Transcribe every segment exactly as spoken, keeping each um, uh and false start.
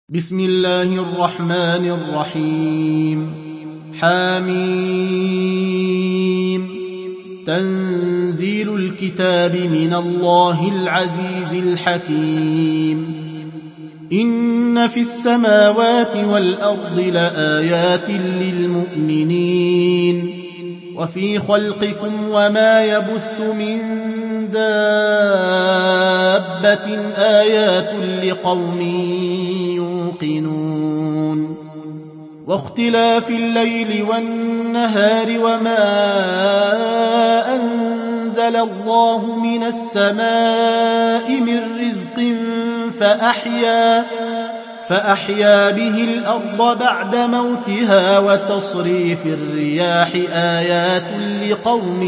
بسم الله الرحمن الرحيم حميم تنزيل الكتاب من الله العزيز الحكيم إن في السماوات والأرض لآيات للمؤمنين وفي خلقكم وما يبث من دابة آيات لقوم يوقنون واختلاف الليل والنهار وما أنزل الله من السماء من رزق فأحيا فأحيا به الأرض بعد موتها وتصريف الرياح آيات لقوم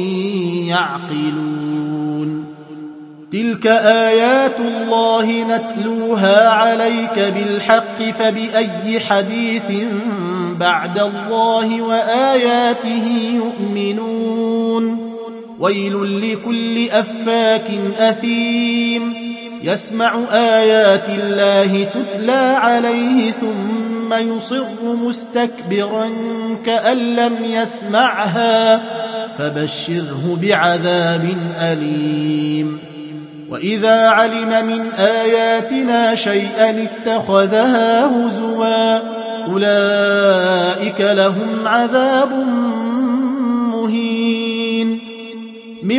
يعقلون تلك آيات الله نتلوها عليك بالحق فبأي حديث بعد الله وآياته يؤمنون ويل لكل أفاك أثيم يسمع آيات الله تتلى عليه ثم يصر مستكبرا كأن لم يسمعها فبشره بعذاب أليم وإذا علم من آياتنا شيئا اتخذها هزوا أولئك لهم عذاب مهين من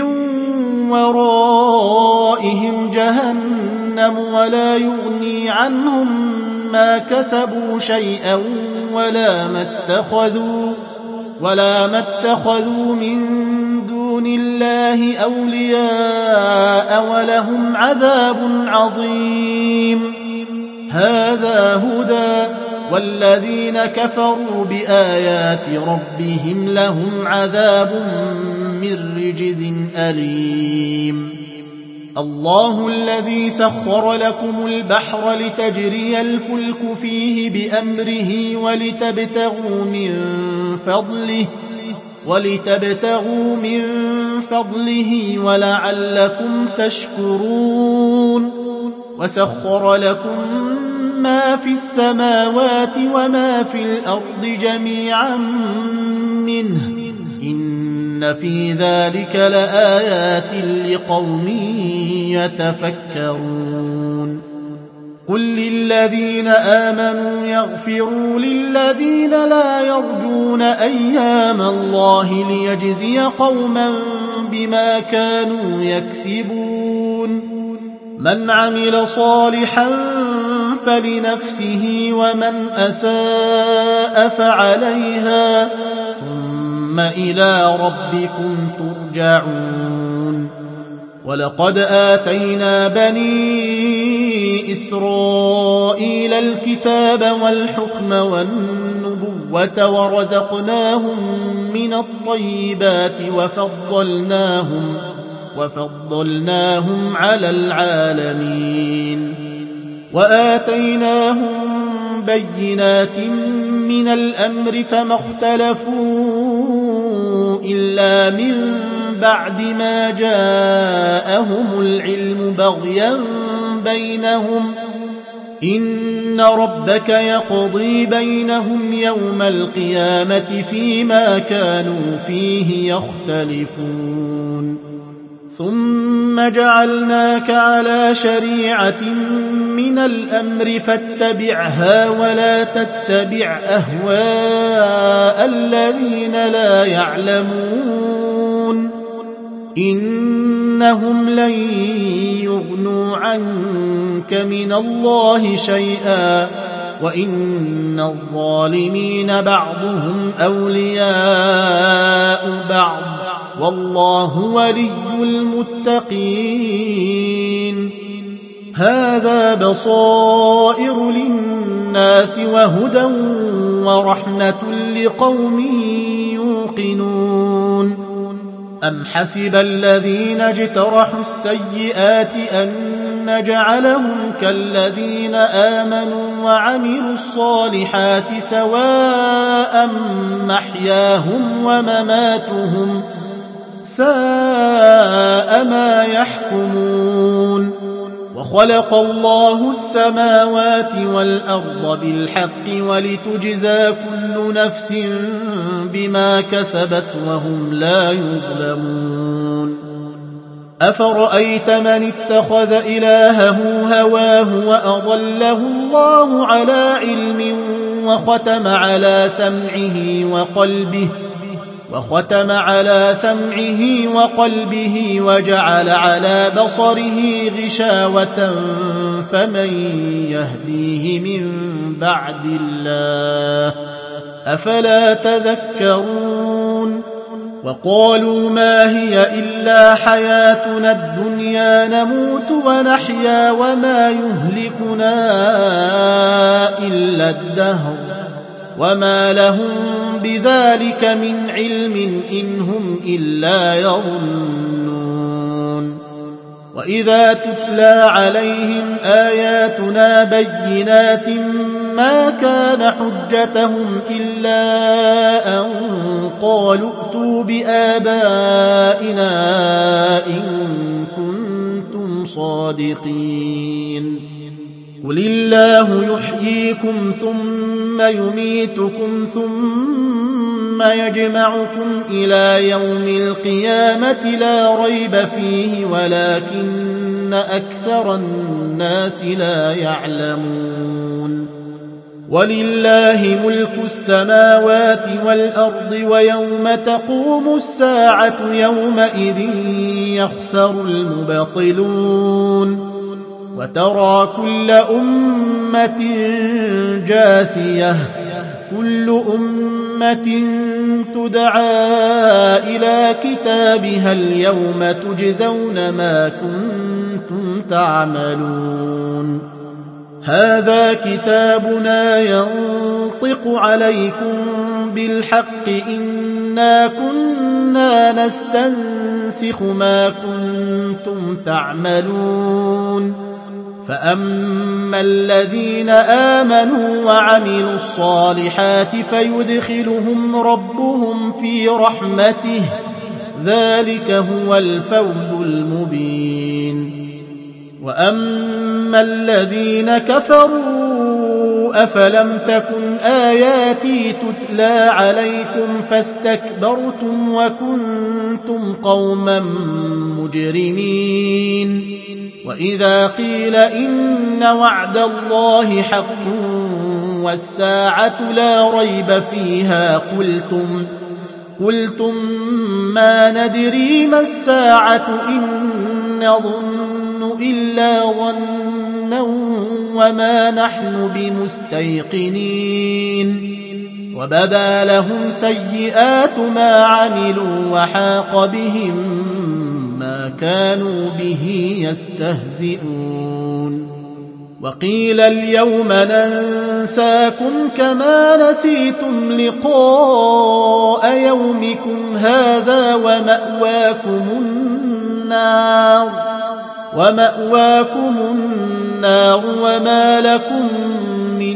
ورائهم جهنم ولا يغني عنهم ما كسبوا شيئا ولا ما اتخذوا ولا ما اتخذوا من دون الله أولياء ولهم عذاب عظيم هذا هدى والذين كفروا بآيات ربهم لهم عذاب من رجز أليم الله الذي سخر لكم البحر لتجري الفلك فيه بأمره ولتبتغوا من فضله ولتبتغوا من فضله ولعلكم تشكرون وسخر لكم ما في السماوات وما في الأرض جميعا منه إن في ذلك لآيات لقوم يتفكرون قل للذين آمنوا يغفروا للذين لا يرجون أيام الله ليجزي قوما بما كانوا يكسبون من عمل صالحا فلنفسه ومن أساء فعليها ثم إلى ربكم ترجعون ولقد آتينا بني إسرائيل الكتاب والحكم والنبوة ورزقناهم من الطيبات وفضلناهم وفضلناهم على العالمين وآتيناهم بينات من الأمر فما اختلفوا إلا من بعد ما جاءهم العلم بغيا بينهم إن ربك يقضي بينهم يوم القيامة فيما كانوا فيه يختلفون ثم جعلناك على شريعة من الأمر فاتبعها ولا تتبع أهواء الذين لا يعلمون إنهم لن يغنوا عنك من الله شيئا وإن الظالمين بعضهم أولياء بعض والله ولي المتقين هذا بصائر للناس وهدى ورحمة لقوم يوقنون أم حسب الذين اجترحوا السيئات أن نجعلهم كالذين آمنوا وعملوا الصالحات سواء محياهم ومماتهم ساء ما يحكمون وخلق الله السماوات والأرض بالحق ولتجزى كل نفس بما كسبت وهم لا يظلمون أفرأيت من اتخذ إلهه هواه وأضله الله على علم وختم على سمعه وقلبه وختم على سمعه وقلبه وجعل على بصره غشاوة فمن يهديه من بعد الله أفلا تذكرون وقالوا ما هي إلا حياتنا الدنيا نموت ونحيا وما يهلكنا إلا الدهر وما لهم بذلك من علم إن هم إلا يظنون وإذا تتلى عليهم آياتنا بينات ما كان حجتهم إلا أن قالوا ائتوا بآبائنا إن كنتم صادقين قل الله يحييكم ثم يميتكم ثم يجمعكم إلى يوم القيامة لا ريب فيه ولكن أكثر الناس لا يعلمون ولله ملك السماوات والأرض ويوم تقوم الساعة يومئذ يخسر المبطلون وترى كل أمة جاثية كل أمة تدعى إلى كتابها اليوم تجزون ما كنتم تعملون هذا كتابنا ينطق عليكم بالحق إنا كنا نستنسخ ما كنتم تعملون فأما الذين آمنوا وعملوا الصالحات فيدخلهم ربهم في رحمته ذلك هو الفوز المبين وأما الذين كفروا أفلم تكن آياتي تتلى عليكم فاستكبرتم وكنتم قوما مجرمين وإذا قيل إن وعد الله حق والساعة لا ريب فيها قلتم قلتم ما ندري ما الساعة إن نظن إلا ظنا وما نحن بمستيقنين وبدا لهم سيئات ما عملوا وحاق بهم ما كانوا به يستهزئون وقيل اليوم ننساكم كما نسيتم لقاء يومكم هذا ومأواكم النار ومأواكم النار وما لكم من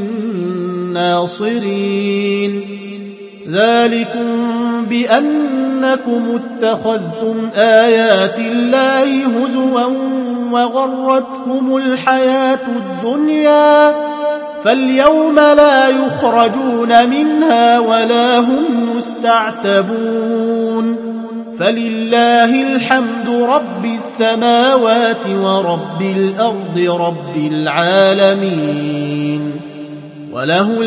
ناصرين ذلكم بأنكم اتخذتم آيات الله هزوا وغرتكم الحياة الدنيا فاليوم لا يخرجون منها ولا هم مستعتبون فلله الحمد رب السماوات ورب الأرض رب العالمين وله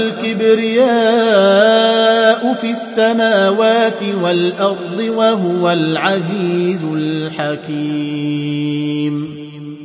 الكبرياء في السماوات والأرض وهو العزيز الحكيم